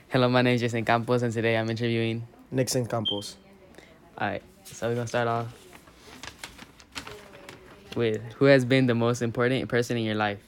Hello, my name is Jason Campos, and today I'm interviewing. Nixon Campos. All right, so we're gonna start off with who has been the most important person in your life.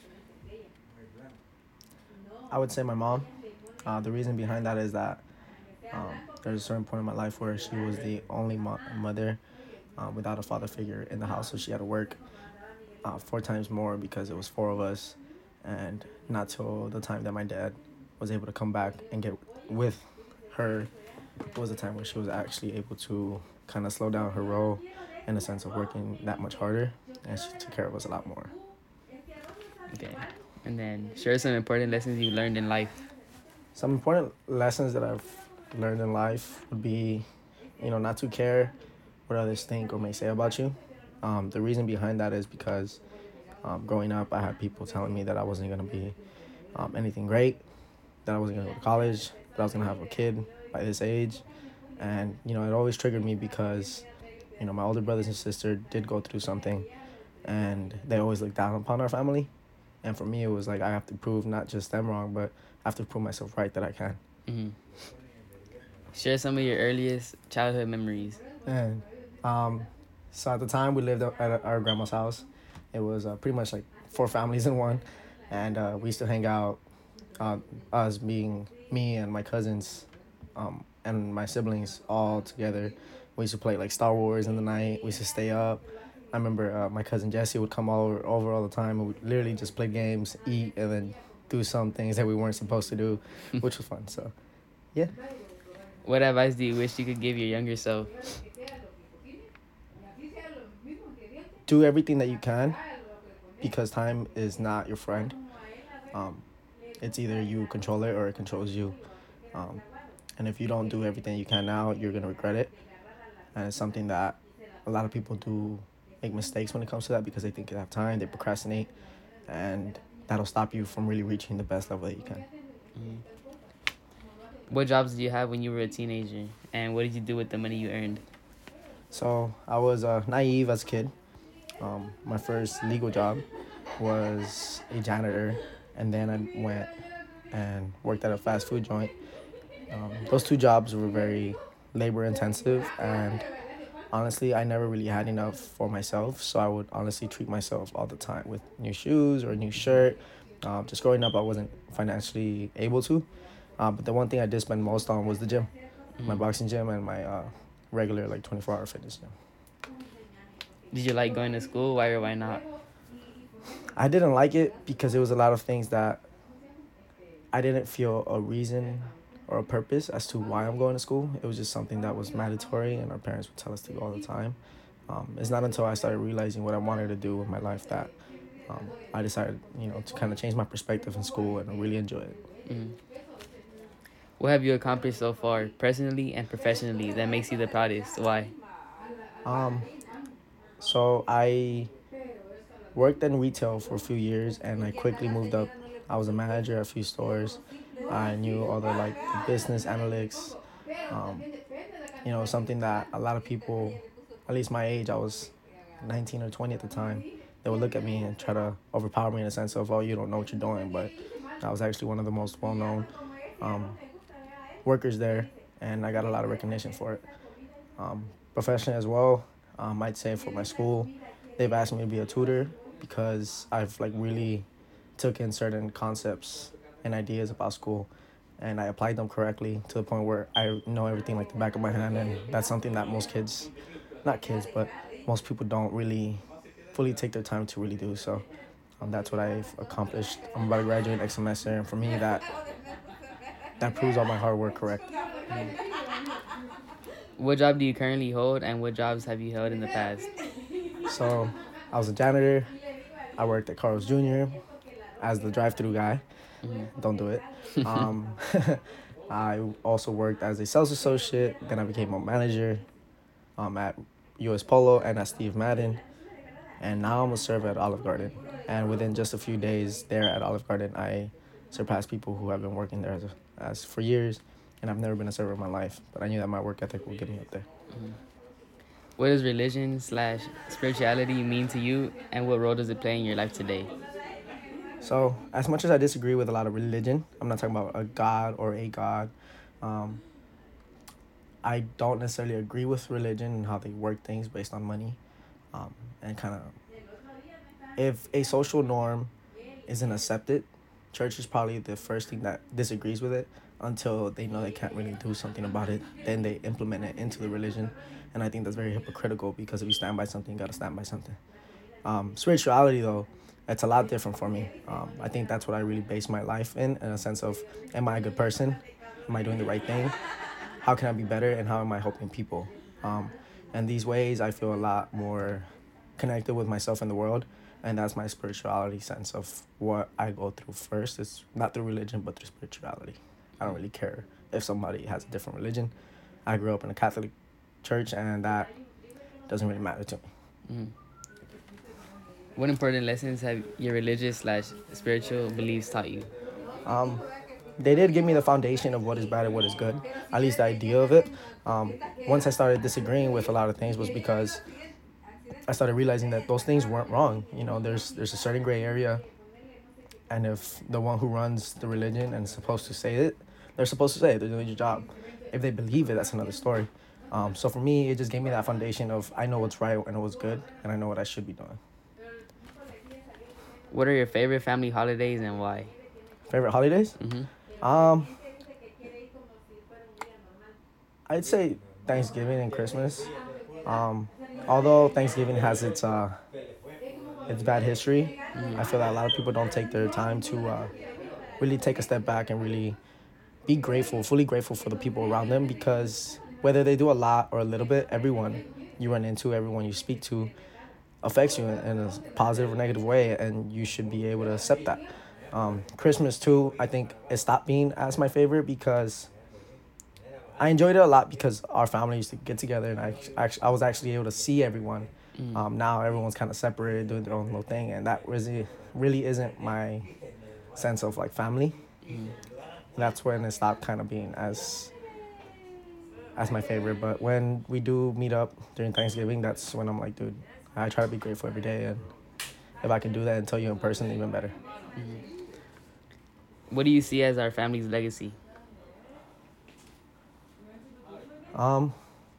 I would say my mom. The reason behind that is that there's a certain point in my life where she was the only mother without a father figure in the house, so she had to work 4 times more because it was four of us, and not till the time that my dad was able to come back and get with her was the time when she was actually able to kind of slow down her role in the sense of working that much harder, and she took care of us a lot more. Okay, and then share some important lessons you learned in life. Some important lessons that I've learned in life would be, not to care what others think or may say about you. The reason behind that is because growing up, I had people telling me that I wasn't going to be anything great, that I wasn't going to go to college, that I was going to have a kid by this age. And, it always triggered me because, my older brothers and sister did go through something, and they always looked down upon our family. And for me, it was like I have to prove not just them wrong, but I have to prove myself right that I can. Mm-hmm. Share some of your earliest childhood memories. And so at the time, we lived at our grandma's house. It was pretty much like four families in one. And we used to hang out, us being me and my cousins and my siblings all together. We used to play like Star Wars in the night. We used to stay up. I remember my cousin Jesse would come over all the time, and we literally just play games, eat, and then do some things that we weren't supposed to do, which was fun. So, yeah. What advice do you wish you could give your younger self? Do everything that you can because time is not your friend. Um, it's either you control it or it controls you. Um, and if you don't do everything you can now, you're going to regret it. And it's something that a lot of people do make mistakes when it comes to that because they think they have time, they procrastinate, and that'll stop you from really reaching the best level that you can. Mm-hmm. What jobs did you have when you were a teenager, and what did you do with the money you earned? So I was naive as a kid. My first legal job was a janitor, and then I went and worked at a fast food joint. Those two jobs were very labor intensive, and honestly, I never really had enough for myself, so I would honestly treat myself all the time with new shoes or a new shirt. Just growing up, I wasn't financially able to, but the one thing I did spend most on was the gym, my Mm-hmm. boxing gym and my regular 24-hour fitness gym. Did you like going to school? Why or why not? I didn't like it because it was a lot of things that I didn't feel a reason or a purpose as to why I'm going to school. It was just something that was mandatory, and our parents would tell us to go all the time. It's not until I started realizing what I wanted to do with my life that I decided, to kind of change my perspective in school and really enjoy it. Mm-hmm. What have you accomplished so far, personally and professionally, that makes you the proudest? Why? Um, so I worked in retail for a few years, and I quickly moved up. I was a manager at a few stores. I knew all the business analytics. Um, something that a lot of people, at least my age, I was 19 or 20 at the time, they would look at me and try to overpower me in a sense of, oh, you don't know what you're doing. But I was actually one of the most well-known um, workers there, and I got a lot of recognition for it. Professionally as well, I'd say for my school, they've asked me to be a tutor because I've really took in certain concepts and ideas about school, and I applied them correctly to the point where I know everything like the back of my hand, and that's something that most kids, not kids, but most people don't really fully take their time to really do. So that's what I've accomplished. I'm about to graduate next semester, and for me, that proves all my hard work correct. Mm-hmm. What job do you currently hold, and what jobs have you held in the past? So I was a janitor. I worked at Carl's Jr. as the drive-through guy. Don't do it. Um, I also worked as a sales associate. Then I became a manager at US Polo and at Steve Madden. And now I'm a server at Olive Garden. And within just a few days there at Olive Garden, I surpassed people who have been working there as for years. And I've never been a server in my life. But I knew that my work ethic would get me up there. Mm-hmm. What does religion/spirituality mean to you, and what role does it play in your life today? So, as much as I disagree with a lot of religion, I'm not talking about a god or a god. Um, I don't necessarily agree with religion and how they work things based on money. And kind of, if a social norm isn't accepted, church is probably the first thing that disagrees with it until they know they can't really do something about it. Then they implement it into the religion. And I think that's very hypocritical because if you stand by something, you got to stand by something. Spirituality, though, it's a lot different for me. I think that's what I really base my life in a sense of, am I a good person? Am I doing the right thing? How can I be better? And how am I helping people? And these ways, I feel a lot more connected with myself and the world. And that's my spirituality sense of what I go through first. It's not through religion, but through spirituality. I don't really care if somebody has a different religion. I grew up in a Catholic church, and that doesn't really matter to me. Mm. What important lessons have your religious slash spiritual beliefs taught you? Um, they did give me the foundation of what is bad and what is good, at least the idea of it. Um, Once I started disagreeing with a lot of things was because I started realizing that those things weren't wrong. You know, there's a certain gray area, and if the one who runs the religion and is supposed to say it, they're supposed to say it. They're doing your job. If they believe it, that's another story. So for me, it just gave me that foundation of I know what's right, I know what's good, and I know what I should be doing. What are your favorite family holidays and why? Favorite holidays? Mm-hmm. Um, I'd say Thanksgiving and Christmas. Um, Although Thanksgiving has its bad history, I feel that a lot of people don't take their time to really take a step back and really be grateful, fully grateful for the people around them, because whether they do a lot or a little bit, everyone you run into, everyone you speak to, affects you in a positive or negative way, and you should be able to accept that. Christmas too, I think it stopped being as my favorite because I enjoyed it a lot because our family used to get together, and I was actually able to see everyone. Mm. Now everyone's kind of separated, doing their own little thing, and that really isn't my sense of like family. Mm. That's when it stopped kind of being as my favorite. But when we do meet up during Thanksgiving, that's when I'm like, dude, I try to be grateful every day, and if I can do that and tell you in person, even better. Mm. What do you see as our family's legacy? Um,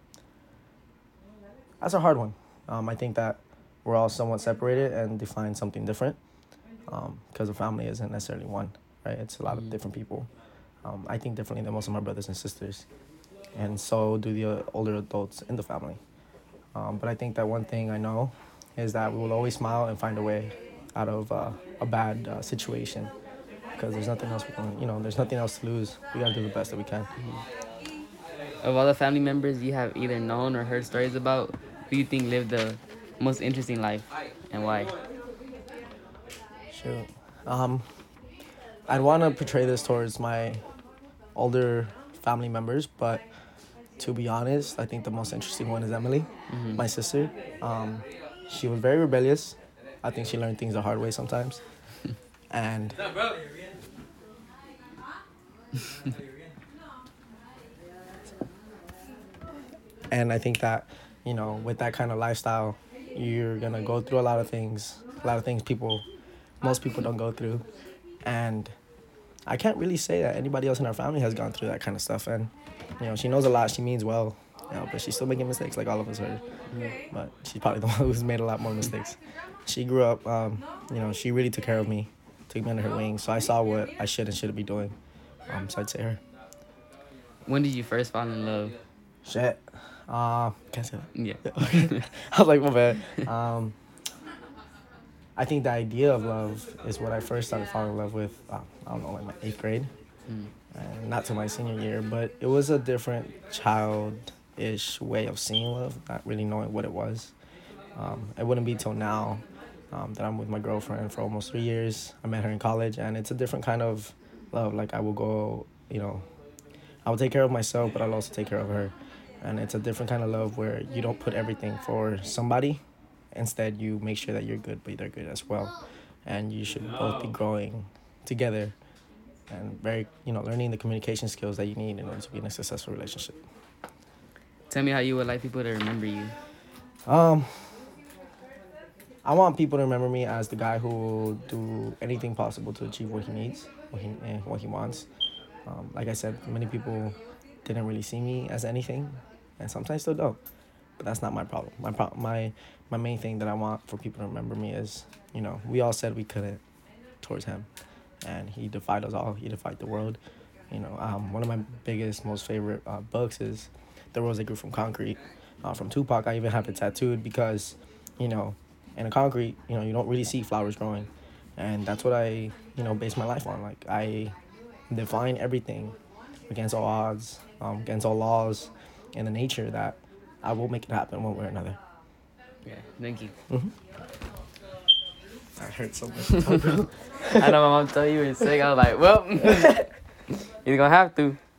that's a hard one. I think that we're all somewhat separated and define something different, because a family isn't necessarily one, right? It's a lot of different people. I think differently than most of my brothers and sisters, and so do the older adults in the family. But I think that one thing I know is that we will always smile and find a way out of a bad situation, because there's nothing else we can, there's nothing else to lose. We gotta do the best that we can. Of all the family members you have either known or heard stories about, who you think lived the most interesting life and why? Shoot. I'd want to portray this towards my older family members, but to be honest, I think the most interesting one is Emily, Mm-hmm. my sister. She was very rebellious. I think she learned things the hard way sometimes. And and I think that, with that kind of lifestyle, you're going to go through a lot of things most people don't go through. And I can't really say that anybody else in our family has gone through that kind of stuff. And, she knows a lot. She means well, but she's still making mistakes like all of us are. But she's probably the one who's made a lot more mistakes. She grew up, she really took care of me, took me under her wing. So I saw what I should and shouldn't be doing. So I'd say her. When did you first fall in love? Shit. Can't say that. Yeah. I was like, my bad. I think the idea of love is what I first started falling in love with, I don't know, like my 8th grade. Mm. And not to my senior year, but it was a different childish way of seeing love, not really knowing what it was. It wouldn't be till now that I'm with my girlfriend for almost 3 years. I met her in college, and it's a different kind of love. Like, I will go, I will take care of myself, but I'll also take care of her. And it's a different kind of love where you don't put everything for somebody. Instead, you make sure that you're good, but they're good as well. And you should both be growing together and learning the communication skills that you need in order to be in a successful relationship. Tell me how you would like people to remember you. Um, I want people to remember me as the guy who will do anything possible to achieve what he needs, what he wants. Like I said, many people didn't really see me as anything, and sometimes still don't. But that's not my problem. My main thing that I want for people to remember me is, we all said we couldn't towards him, and he defied us all. He defied the world. One of my biggest, most favorite books is The Rose That Grew from Concrete, from Tupac. I even have it tattooed because, in a concrete, you don't really see flowers growing, and that's what I, base my life on. Like, I define everything against all odds, against all laws, and the nature that I will make it happen one way or another. Yeah, thank you. That hurts so much. I know my mom told you were sick. I was like, well, you're gonna have to.